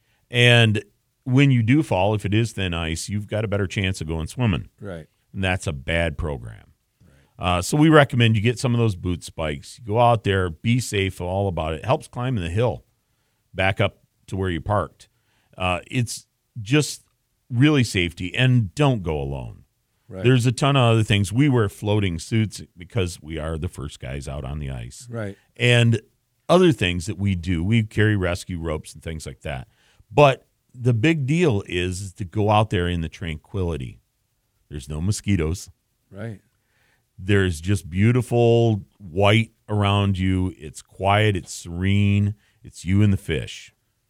And when you do fall, if it is thin ice, you've got a better chance of going swimming. Right. And that's a bad program. Uh, so we recommend you get some of those boot spikes. You go out there, be safe, all about it. It helps climbing the hill back up to where you parked. Uh, it's just really safety, and don't go alone. Right. There's a ton of other things. We wear floating suits because we are the first guys out on the ice. Right. And other things that we do. We carry rescue ropes and things like that. But the big deal is, is to go out there in the tranquility. There's no mosquitoes. Right. There's just beautiful white around you. It's quiet. It's serene. It's you and the fish. Right.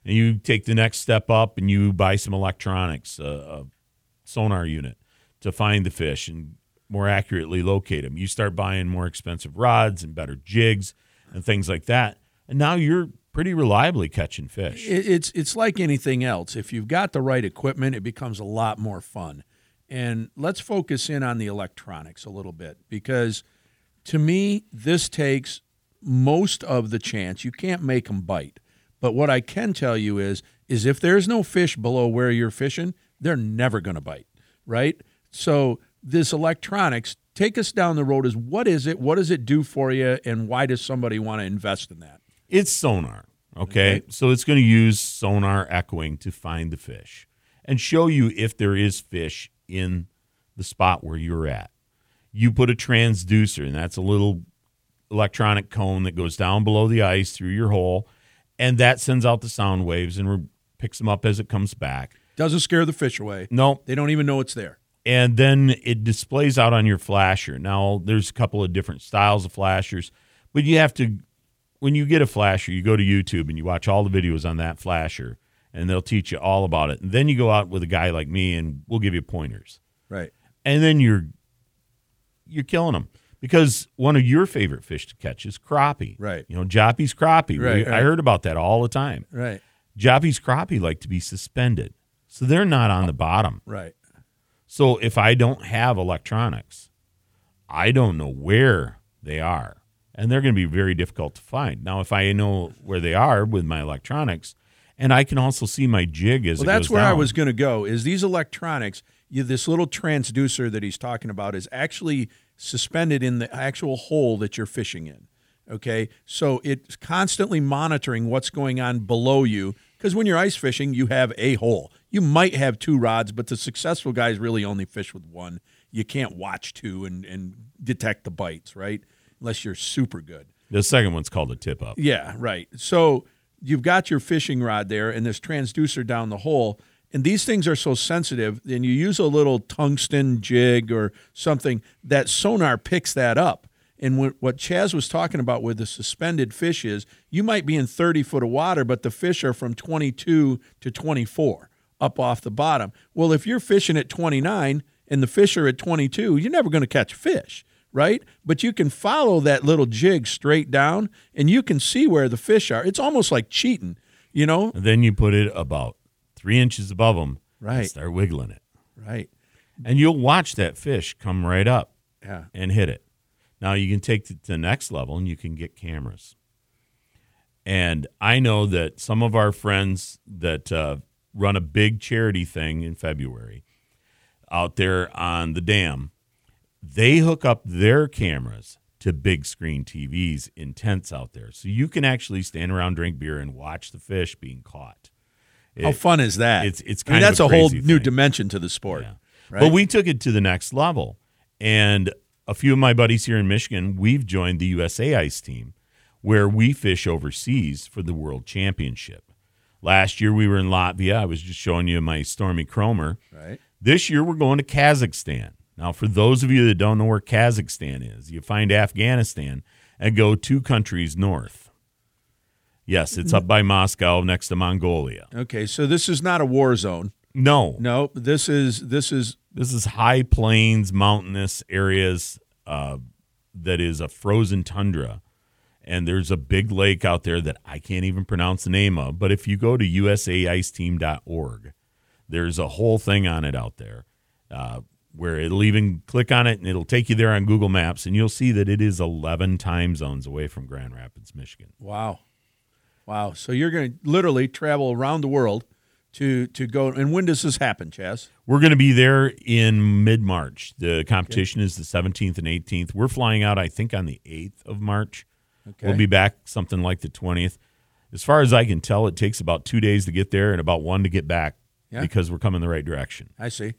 And you take the next step up and you buy some electronics, uh, a sonar unit to find the fish and more accurately locate them. You start buying more expensive rods and better jigs and things like that. And now you're pretty reliably catching fish. It's it's like anything else. If you've got the right equipment, it becomes a lot more fun. And let's focus in on the electronics a little bit, because to me, this takes most of the chance. You can't make them bite. But what I can tell you is, is if there's no fish below where you're fishing, they're never going to bite, right? So this electronics, take us down the road. Is what is it? What does it do for you? And why does somebody want to invest in that? It's sonar, okay? okay? So it's going to use sonar echoing to find the fish and show you if there is fish in the spot where you're at. You put a transducer, and that's a little electronic cone that goes down below the ice through your hole, and that sends out the sound waves and re- picks them up as it comes back. Doesn't scare the fish away. No. They don't even know it's there. And then it displays out on your flasher. Now, there's a couple of different styles of flashers, but you have to, when you get a flasher, you go to YouTube and you watch all the videos on that flasher, and they'll teach you all about it. And then you go out with a guy like me, and we'll give you pointers. Right. And then you're you're killing them. Because one of your favorite fish to catch is crappie. Right. You know, Joppy's crappie. Right, we, right. I heard about that all the time. Right. Joppy's crappie like to be suspended. So they're not on the bottom. Right. So if I don't have electronics, I don't know where they are. And they're going to be very difficult to find. Now, if I know where they are with my electronics, and I can also see my jig as well, it goes that's where down. I was going to go, is these electronics, you, this little transducer that he's talking about is actually suspended in the actual hole that you're fishing in, okay? So it's constantly monitoring what's going on below you, because when you're ice fishing, you have a hole. You might have two rods, but the successful guys really only fish with one. You can't watch two and, and detect the bites, right? Unless you're super good. The second one's called a tip-up. Yeah, right. So you've got your fishing rod there and this transducer down the hole, and these things are so sensitive, and you use a little tungsten jig or something, that sonar picks that up. And what Chaz was talking about with the suspended fish is you might be in thirty foot of water, but the fish are from twenty-two to twenty-four up off the bottom. Well, if you're fishing at twenty-nine and the fish are at twenty-two, you're never going to catch fish, right? But you can follow that little jig straight down, and you can see where the fish are. It's almost like cheating, you know? And then you put it about three inches above them, right? And start wiggling it, right? And you'll watch that fish come right up, yeah, and hit it. Now you can take it to the next level, and you can get cameras. And I know that some of our friends that uh, run a big charity thing in February out there on the dam, they hook up their cameras to big screen T Vs in tents out there, so you can actually stand around, drink beer, and watch the fish being caught. How It- fun is that? It's it's I mean, kind that's of a, a whole crazy new thing. dimension to the sport. Yeah. Right? But we took it to the next level, and a few of my buddies here in Michigan, we've joined the U S A Ice team, where we fish overseas for the World Championship. Last year we were in Latvia. I was just showing you my Stormy Cromer. Right. This year we're going to Kazakhstan. Now, for those of you that don't know where Kazakhstan is, you find Afghanistan and go two countries north. Yes, it's up by Moscow next to Mongolia. Okay, so this is not a war zone. No. No, this is this is This is high plains, mountainous areas uh, that is a frozen tundra. And there's a big lake out there that I can't even pronounce the name of. But if you go to U S A ice team dot org, there's a whole thing on it out there uh, where it'll even click on it and it'll take you there on Google Maps. And you'll see that it is eleven time zones away from Grand Rapids, Michigan. wow. Wow. So you're going to literally travel around the world to to go. And when does this happen, Chaz? We're going to be there in mid-March. The competition okay. is the seventeenth and eighteenth. We're flying out, I think, on the eighth of March. Okay. We'll be back something like the twentieth. As far as I can tell, it takes about two days to get there and about one to get back yeah. because we're coming the right direction. I see.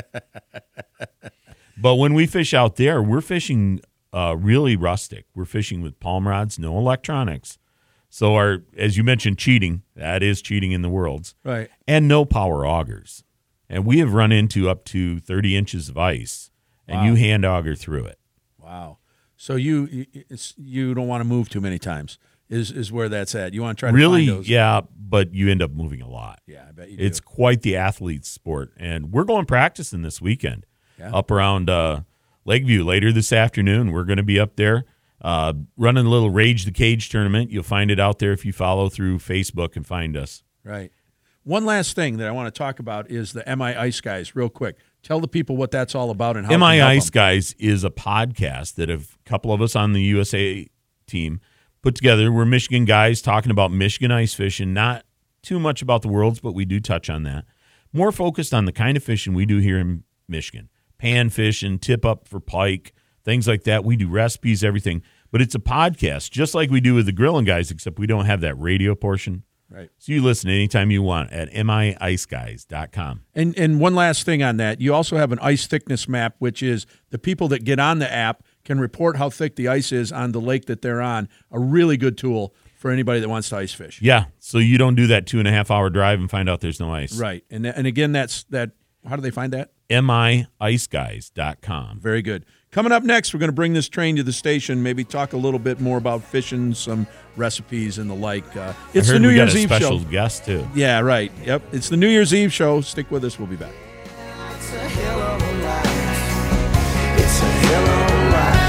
But when we fish out there, we're fishing uh, really rustic. We're fishing with palm rods, no electronics. So, our, as you mentioned, cheating, that is cheating in the worlds. Right. And no power augers. And we have run into up to thirty inches of ice, and wow. you hand auger through it. Wow. So you you, it's, you don't want to move too many times. is is where that's at. You want to try to really, find those. yeah, but you end up moving a lot. Yeah, I bet you do. It's quite the athlete sport, and we're going practicing this weekend Yeah. up around uh, Lakeview later this afternoon. We're going to be up there uh, running a little Rage the Cage tournament. You'll find it out there if you follow through Facebook and find us. Right. One last thing that I want to talk about is the M I Ice Guys, real quick. Tell the people what that's all about and how M I it can help Ice them. Guys is a podcast that a couple of us on the U S A team put together. We're Michigan guys talking about Michigan ice fishing, not too much about the worlds, but we do touch on that. More focused on the kind of fishing we do here in Michigan. Pan fishing, tip up for pike, things like that. We do recipes, everything. But it's a podcast, just like we do with the Grilling Guys, except we don't have that radio portion. Right. So you listen anytime you want at M I ice guys dot com. And and one last thing on that, you also have an ice thickness map, which is the people that get on the app can report how thick the ice is on the lake that they're on. A really good tool for anybody that wants to ice fish. Yeah, so you don't do that two and a half hour drive and find out there's no ice. Right. And and again, that's that. How do they find that? M I ice guys dot com. Very good. Coming up next, we're going to bring this train to the station, maybe talk a little bit more about fishing, some recipes and the like. Uh, it's I heard the New we Year's got a Eve special show. guest, too. Yeah, right. Yep. It's the New Year's Eve show. Stick with us. We'll be back. It's a hell of a life. It's a hell of a life.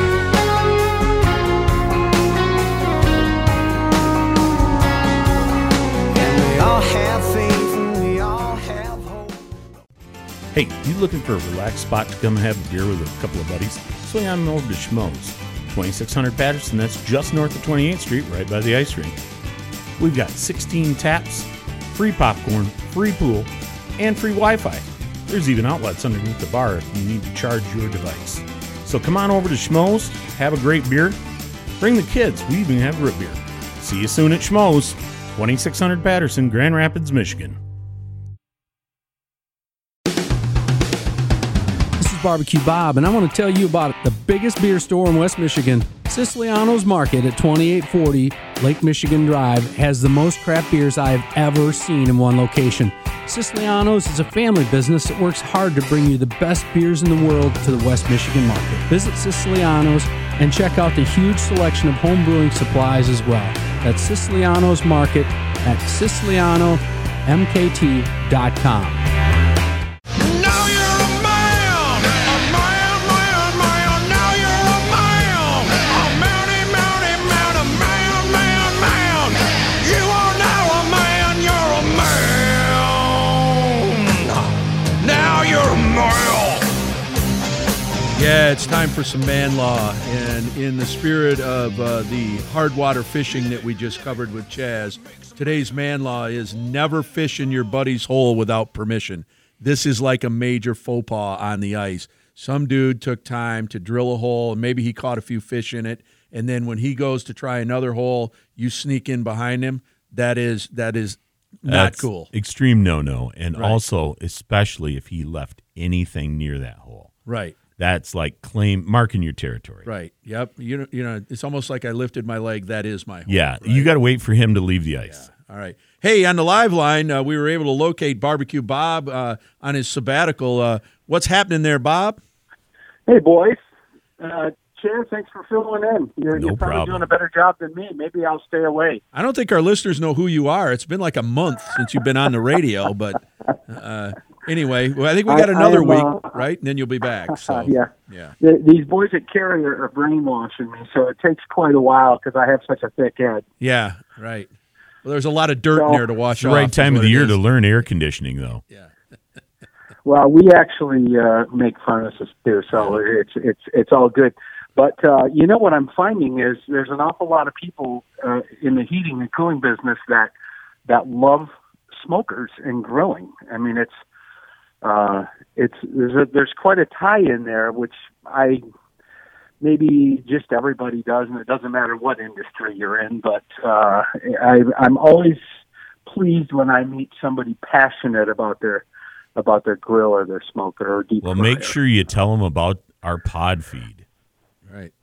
And we all have faith and we all have hope. Hey, you looking for a relaxed spot to come and have a beer with a couple of buddies? Swing on over to Schmoes, twenty-six hundred Patterson. That's just north of twenty-eighth Street, right by the ice rink. We've got sixteen taps, free popcorn, free pool, and free Wi-Fi. There's even outlets underneath the bar if you need to charge your device. So come on over to Schmoes, have a great beer. Bring the kids. We even have root beer. See you soon at Schmoes, twenty-six hundred Patterson, Grand Rapids, Michigan. This is Barbecue Bob, and I want to tell you about the biggest beer store in West Michigan. Siciliano's Market at twenty-eight forty Lake Michigan Drive has the most craft beers I've ever seen in one location. Siciliano's is a family business that works hard to bring you the best beers in the world to the West Michigan market. Visit Siciliano's and check out the huge selection of home brewing supplies as well. That's Siciliano's Market at Siciliano M K T dot com. Now you're a man, a man, man, man. Now you're a man, a mounty, mounty, man, a man, man, man. You are now a man, you're a man. Now you're a man. Yeah, it's time for some man law. And in the spirit of uh, the hard water fishing that we just covered with Chaz, today's man law is never fish in your buddy's hole without permission. This is like a major faux pas on the ice. Some dude took time to drill a hole, and maybe he caught a few fish in it, and then when he goes to try another hole, you sneak in behind him. That is that is not That's cool. Extreme no-no. And Right. also, especially if he left anything near that hole. Right. That's like claim marking your territory. Right. Yep. You know, you know, it's almost like I lifted my leg. That is my hole. Yeah, Right? you got to wait for him to leave the ice. All right. Hey, on the live line, uh, we were able to locate Barbecue Bob uh, on his sabbatical. Uh, what's happening there, Bob? Hey, boys. Uh, Chaz, thanks for filling in. You're, No you're probably problem. doing a better job than me. Maybe I'll stay away. I don't think our listeners know who you are. It's been like a month since you've been on the radio, but uh, anyway, well, I think we got I- another I am, week, uh, right? And then you'll be back. So yeah. yeah. The, these boys at Carrie are, are brainwashing me, so it takes quite a while because I have such a thick head. Yeah, right. Well, there's a lot of dirt in there to wash It's the off. right is time of what the it year is. to learn air conditioning, though. Yeah. Well, we actually uh, make furnaces too, so it's it's it's all good. But uh, you know what I'm finding is there's an awful lot of people uh, in the heating and cooling business that that love smokers and grilling. I mean, it's uh, it's there's a, there's quite a tie in there, which I maybe just everybody does, and it doesn't matter what industry you're in. But uh, I, I'm always pleased when I meet somebody passionate about their about their grill or their smoker or deep Well, fryer. make sure you tell them about our pod feed. Right.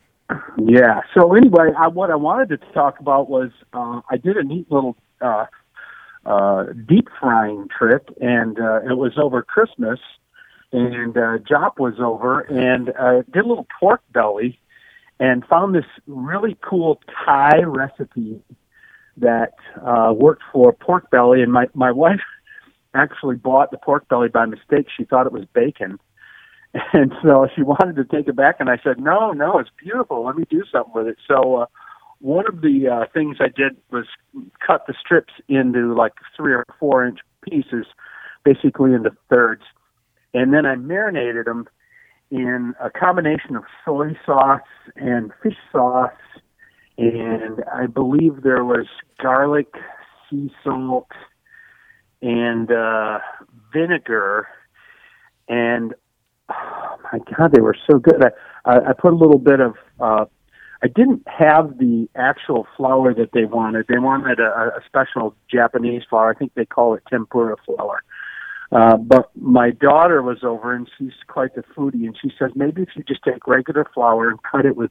Yeah. So anyway, I, what I wanted to talk about was uh, I did a neat little uh, uh, deep frying trick, and uh, it was over Christmas, and uh, Jop was over, and uh, did a little pork belly, and found this really cool Thai recipe that uh, worked for pork belly. And my, my wife actually bought the pork belly by mistake. She thought it was bacon. And so she wanted to take it back, and I said, no, no, it's beautiful. Let me do something with it. So uh, one of the uh, things I did was cut the strips into like three or four inch pieces, basically into thirds. And then I marinated them in a combination of soy sauce and fish sauce, and I believe there was garlic, sea salt, and uh, vinegar. And oh my God, they were so good. I, I, I put a little bit of, uh, I didn't have the actual flour that they wanted. They wanted a, a special Japanese flour. I think they call it tempura flour. Uh, but my daughter was over, and she's quite the foodie, and she says, maybe if you just take regular flour and cut it with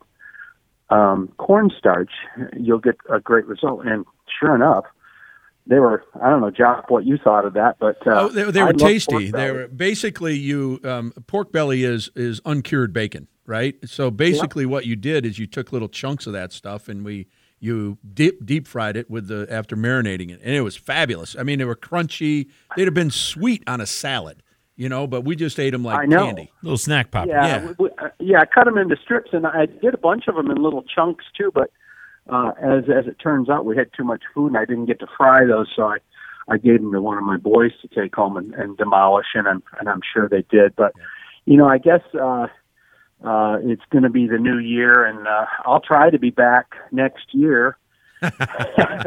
um, cornstarch, you'll get a great result. And sure enough, they were, I don't know, Jock, what you thought of that, but uh, oh, they, they were tasty. They were basically you um, pork belly is is uncured bacon, right? So basically, yeah. what you did is you took little chunks of that stuff, and we you deep deep fried it with the after marinating it, and it was fabulous. I mean, they were crunchy. They'd have been sweet on a salad, you know, but we just ate them like I know. candy, little snack pop. Yeah, yeah. We, uh, yeah. I cut them into strips, and I did a bunch of them in little chunks too, but. Uh, as as it turns out, we had too much food, and I didn't get to fry those, so I, I gave them to one of my boys to take home and, and demolish, and I'm and I'm sure they did. But you know, I guess uh, uh, it's going to be the new year, and uh, I'll try to be back next year. I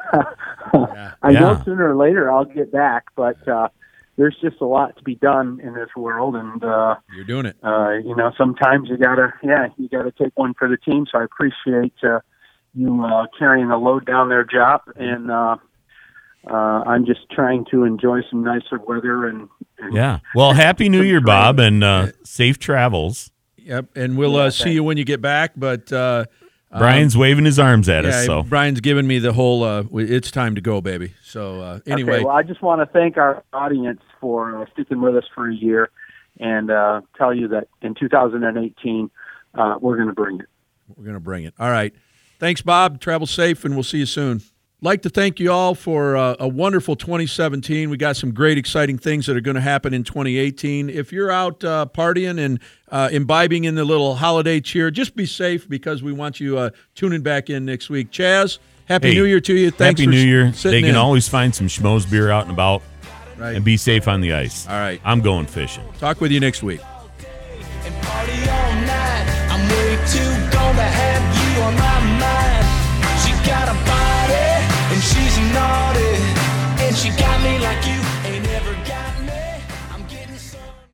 yeah. know sooner or later I'll get back, but uh, there's just a lot to be done in this world, and uh, you're doing it. Uh, you know, sometimes you gotta, yeah, you gotta take one for the team. So I appreciate. Uh, you uh, carrying the load down there, Jop, and uh, uh, I'm just trying to enjoy some nicer weather. And, and yeah, well, Happy New Year, Bob, and uh, safe travels. Yep, and we'll yeah, uh, see you when you get back. But uh, Brian's um, waving his arms at yeah, us. So Brian's giving me the whole. Uh, it's time to go, baby. So uh, anyway, okay, well, I just want to thank our audience for uh, sticking with us for a year, and uh, tell you that in two thousand eighteen uh, we're going to bring it. We're going to bring it. All right. Thanks, Bob. Travel safe, and we'll see you soon. Like to thank you all for uh, a wonderful twenty seventeen. We got some great, exciting things that are going to happen in twenty eighteen. If you're out uh, partying and uh, imbibing in the little holiday cheer, just be safe because we want you uh, tuning back in next week. Chaz, Happy hey, New Year to you. Thanks Happy for New Year. Sitting they can in. always find some schmoes beer out and about, right. and be safe on the ice. All right. I'm going fishing. Talk with you next week. And party all night. I'm way too gone to have you.